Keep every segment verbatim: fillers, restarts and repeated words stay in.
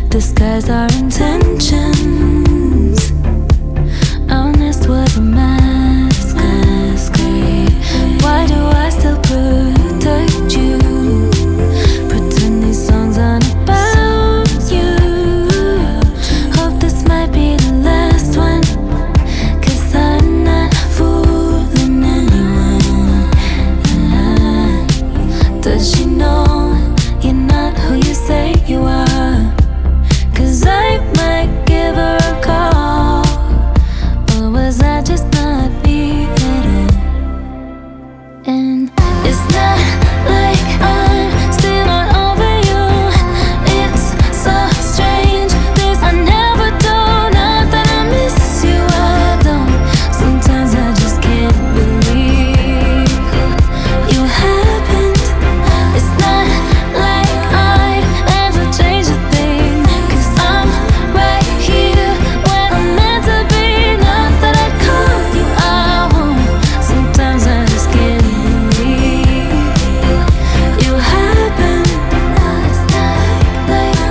disguise our intentions. Honest was a masquerade. Why do I still protect you? Pretend these songs aren't about you. Hope this might be the last one, 'cause I'm not fooling anyone. Does she know you're not who you say you are? 'Cause I might give her a call. Or was I just not me at all? And it's not like I'm still not over you. It's so strange, this I never do. Not that I miss you, I don't. Sometimes I just can't believe you happened. It's not like I'd ever change a thing, 'cause I'm right here where I'm meant to be. Not that I call you, I won't. Sometimes I just can't believe you happened. It's not like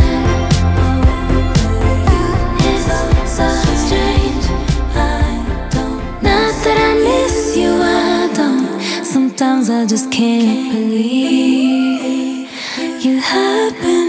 it's so strange, I don't. Not that I miss you, I don't. Sometimes I just can't believe you happen.